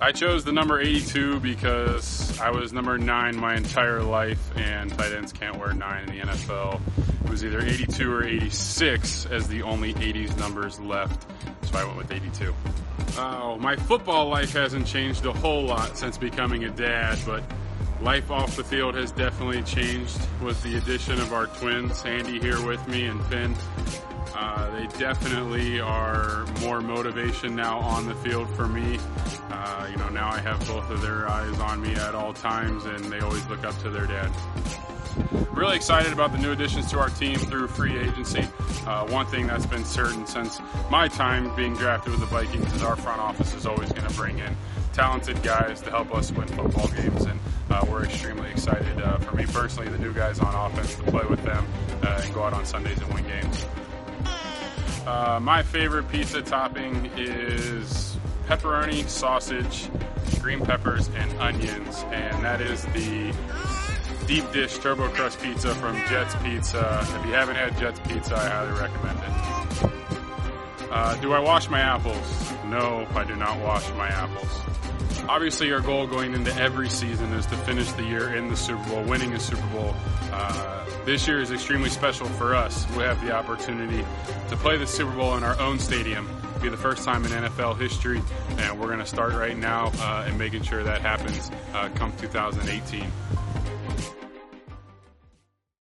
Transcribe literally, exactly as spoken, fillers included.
I chose the number eighty-two because I was number nine my entire life, and tight ends can't wear nine in the N F L. It was either eighty-two or eighty-six as the only eighties numbers left, so I went with eighty-two. Uh, my football life hasn't changed a whole lot since becoming a dad, but life off the field has definitely changed with the addition of our twins, Andy here with me and Finn. Uh, they definitely are more motivation now on the field for me. Uh, you know, now I have both of their eyes on me at all times, and they always look up to their dad. Really excited about the new additions to our team through free agency. Uh, one thing that's been certain since my time being drafted with the Vikings is our front office is always going to bring in talented guys to help us win football games, and uh, we're extremely excited, uh, for me personally, the new guys on offense, to play with them uh, and go out on Sundays and win games. Uh, my favorite pizza topping is pepperoni, sausage, green peppers, and onions, and that is the deep dish turbo crust pizza from Jets Pizza. If you haven't had Jets Pizza, I highly recommend it. Uh, do I wash my apples? No, I do not wash my apples. Obviously, our goal going into every season is to finish the year in the Super Bowl, winning a Super Bowl. Uh, this year is extremely special for us. We have the opportunity to play the Super Bowl in our own stadium. It'll be the first time in N F L history, and we're going to start right now uh, and making sure that happens uh, come two thousand eighteen.